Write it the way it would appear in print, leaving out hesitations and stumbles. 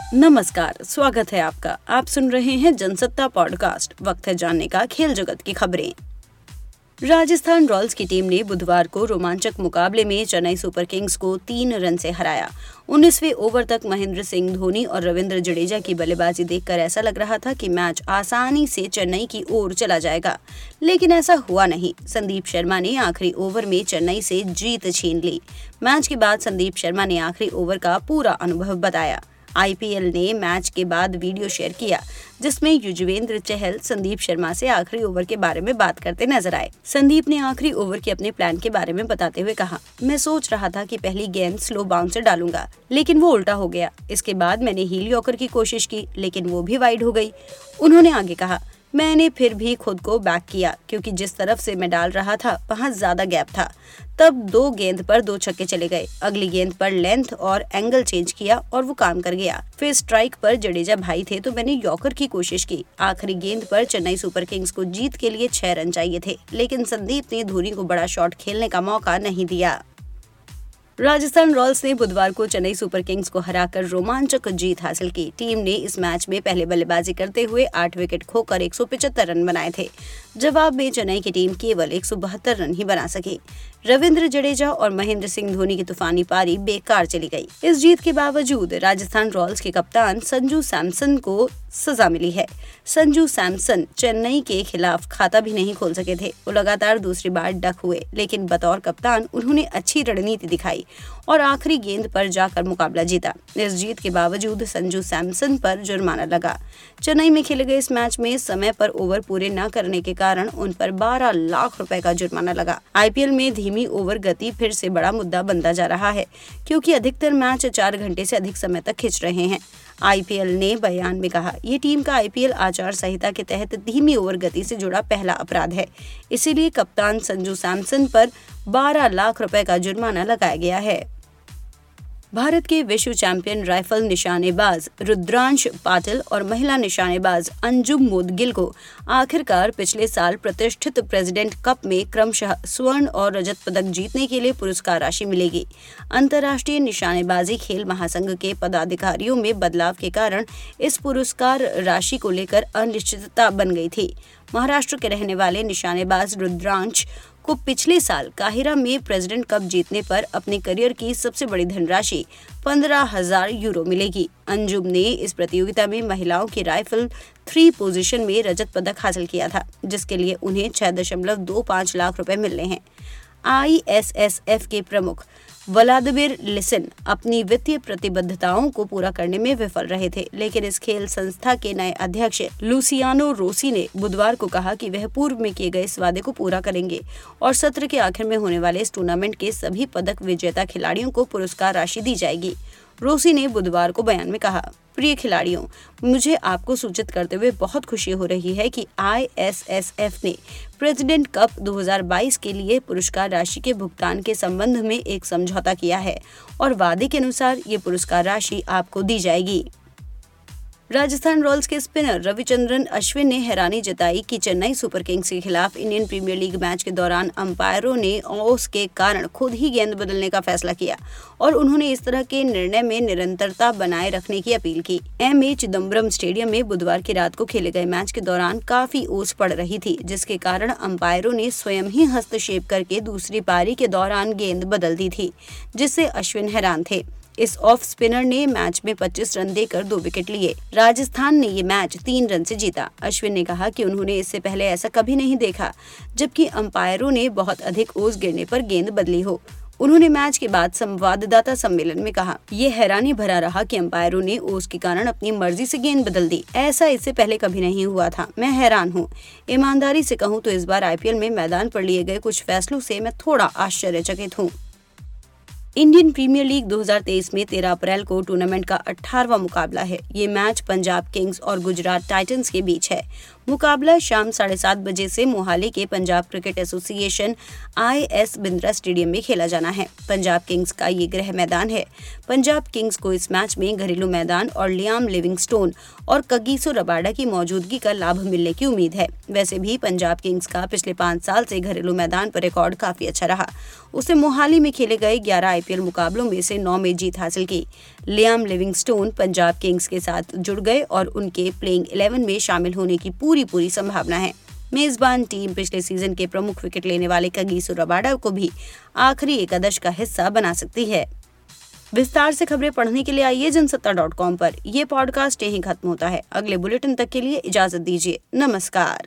नमस्कार, स्वागत है आपका। आप सुन रहे हैं जनसत्ता पॉडकास्ट। वक्त है जानने का खेल जगत की खबरें। राजस्थान रॉयल्स की टीम ने बुधवार को रोमांचक मुकाबले में चेन्नई सुपर किंग्स को 3 रन से हराया। 19वें ओवर तक महेंद्र सिंह धोनी और रविंद्र जडेजा की बल्लेबाजी देखकर ऐसा लग रहा था कि मैच आसानी से चेन्नई की ओर चला जाएगा, लेकिन ऐसा हुआ नहीं। संदीप शर्मा ने आखिरी ओवर में चेन्नई से जीत छीन ली। मैच के बाद संदीप शर्मा ने आखिरी ओवर का पूरा अनुभव बताया। आईपीएल ने मैच के बाद वीडियो शेयर किया, जिसमें युजवेंद्र चहल संदीप शर्मा से आखिरी ओवर के बारे में बात करते नजर आए। संदीप ने आखिरी ओवर के अपने प्लान के बारे में बताते हुए कहा, मैं सोच रहा था कि पहली गेंद स्लो बाउंसर डालूंगा, लेकिन वो उल्टा हो गया। इसके बाद मैंने हील यॉर्कर की कोशिश की, लेकिन वो भी वाइड हो गई। उन्होंने आगे कहा, मैंने फिर भी खुद को बैक किया, क्योंकि जिस तरफ से मैं डाल रहा था वहां ज्यादा गैप था। तब 2 गेंद पर 2 छक्के चले गए। अगली गेंद पर लेंथ और एंगल चेंज किया और वो काम कर गया। फिर स्ट्राइक पर जडेजा भाई थे तो मैंने यॉर्कर की कोशिश की। आखिरी गेंद पर चेन्नई सुपर किंग्स को जीत के लिए 6 रन चाहिए थे, लेकिन संदीप ने धोनी को बड़ा शॉट खेलने का मौका नहीं दिया। राजस्थान रॉयल्स ने बुधवार को चेन्नई सुपर किंग्स को हराकर रोमांचक जीत हासिल की। टीम ने इस मैच में पहले बल्लेबाजी करते हुए 8 विकेट खोकर 175 रन बनाए थे। जवाब में चेन्नई की टीम केवल 172 रन ही बना सकी। रविंद्र जडेजा और महेंद्र सिंह धोनी की तूफानी पारी बेकार चली गई। इस जीत के बावजूद राजस्थान रॉयल्स के कप्तान संजू सैमसन को सजा मिली है। संजू सैमसन चेन्नई के खिलाफ खाता भी नहीं खोल सके थे। वो लगातार दूसरी बार डक हुए, लेकिन बतौर कप्तान उन्होंने अच्छी रणनीति दिखाई और आखिरी गेंद पर जाकर मुकाबला जीता। इस जीत के बावजूद संजू सैमसन पर जुर्माना लगा। चेन्नई में खेले गए इस मैच में समय पर ओवर पूरे न करने के कारण उन पर 12 लाख रुपए का जुर्माना लगा। आईपीएल में धीमी ओवर गति फिर से बड़ा मुद्दा बनता जा रहा है, क्योंकि अधिकतर मैच 4 घंटे से अधिक समय तक खिंच रहे हैं। आईपीएल ने बयान में कहा, ये टीम का आईपीएल आचार संहिता के तहत धीमी ओवर गति से जुड़ा पहला अपराध है। इसीलिए कप्तान संजू सैमसन पर 12 लाख रुपए का जुर्माना लगाया गया है। भारत के विश्व चैंपियन राइफल निशानेबाज रुद्रांश पाटिल और महिला निशानेबाज अंजुम मोदगिल को आखिरकार पिछले साल प्रतिष्ठित प्रेसिडेंट कप में क्रमशः स्वर्ण और रजत पदक जीतने के लिए पुरस्कार राशि मिलेगी। अंतर्राष्ट्रीय निशानेबाजी खेल महासंघ के पदाधिकारियों में बदलाव के कारण इस पुरस्कार राशि को लेकर अनिश्चितता बन गई थी। महाराष्ट्र के रहने वाले निशानेबाज रुद्रांश को पिछले साल काहिरा में प्रेसिडेंट कप जीतने पर अपने करियर की सबसे बड़ी धनराशि 15,000 यूरो मिलेगी। अंजुम ने इस प्रतियोगिता में महिलाओं की राइफल 3 पोजीशन में रजत पदक हासिल किया था, जिसके लिए उन्हें 6.25 लाख रुपए मिलने हैं। आईएसएसएफ के प्रमुख व्लादिमीर लिसिन अपनी वित्तीय प्रतिबद्धताओं को पूरा करने में विफल रहे थे, लेकिन इस खेल संस्था के नए अध्यक्ष लुसियानो रोसी ने बुधवार को कहा कि वह पूर्व में किए गए इस वादे को पूरा करेंगे और सत्र के आखिर में होने वाले इस टूर्नामेंट के सभी पदक विजेता खिलाड़ियों को पुरस्कार राशि दी जाएगी। रोसी ने बुधवार को बयान में कहा, प्रिय खिलाड़ियों, मुझे आपको सूचित करते हुए बहुत खुशी हो रही है कि आईएसएसएफ ने प्रेसिडेंट कप 2022 के लिए पुरस्कार राशि के भुगतान के संबंध में एक समझौता किया है और वादे के अनुसार ये पुरस्कार राशि आपको दी जाएगी। राजस्थान रॉयल्स के स्पिनर रविचंद्रन अश्विन ने हैरानी जताई कि चेन्नई सुपर किंग्स के खिलाफ इंडियन प्रीमियर लीग मैच के दौरान अंपायरों ने ओस के कारण खुद ही गेंद बदलने का फैसला किया और उन्होंने इस तरह के निर्णय में निरंतरता बनाए रखने की अपील की। एमए चिदम्बरम स्टेडियम में बुधवार की रात को खेले गए मैच के दौरान काफी ओस पड़ रही थी, जिसके कारण अंपायरों ने स्वयं ही हस्तक्षेप करके दूसरी पारी के दौरान गेंद बदल दी थी, जिससे अश्विन हैरान थे। इस ऑफ स्पिनर ने मैच में 25 रन देकर 2 विकेट लिए। राजस्थान ने ये मैच 3 रन से जीता। अश्विन ने कहा कि उन्होंने इससे पहले ऐसा कभी नहीं देखा, जबकि अंपायरों ने बहुत अधिक ओस गिरने पर गेंद बदली हो। उन्होंने मैच के बाद संवाददाता सम्मेलन में कहा, ये हैरानी भरा रहा कि अंपायरों ने ओस के कारण अपनी मर्जी से गेंद बदल दी। ऐसा इससे पहले कभी नहीं हुआ था। मैं हैरान हूँ। ईमानदारी से कहूँ तो इस बार आईपीएल में मैदान पर लिए गए कुछ फैसलों से मैं थोड़ा आश्चर्यचकित हूँ। इंडियन प्रीमियर लीग 2023 में 13 अप्रैल को टूर्नामेंट का 18वां मुकाबला है। ये मैच पंजाब किंग्स और गुजरात टाइटंस के बीच है। मुकाबला शाम 7:30 बजे से मोहाली के Punjab cricket association IS Bindra stadium में खेला जाना है। पंजाब किंग्स का ये गृह मैदान है। पंजाब किंग्स को इस मैच में घरेलू मैदान और लियाम लिविंगस्टोन और कगिसो रबाडा की मौजूदगी का लाभ मिलने की उम्मीद है। वैसे भी पंजाब किंग्स का पिछले 5 साल से घरेलू मैदान पर रिकॉर्ड काफी अच्छा रहा। उसने मोहाली में खेले गए 11 IPL मुकाबलों में से 9 में जीत हासिल की, लियाम लिविंगस्टोन पंजाब किंग्स के साथ जुड़ गए और उनके प्लेइंग 11 में शामिल होने की पूरी संभावना है। मेजबान टीम पिछले सीजन के प्रमुख विकेट लेने वाले कगिसो रबाडा को भी आखिरी एकादश का हिस्सा बना सकती है। विस्तार से खबरें पढ़ने के लिए आइए जनसत्ता.com पर। यह पॉडकास्ट यहीं खत्म होता है। अगले बुलेटिन तक के लिए इजाजत दीजिए। नमस्कार।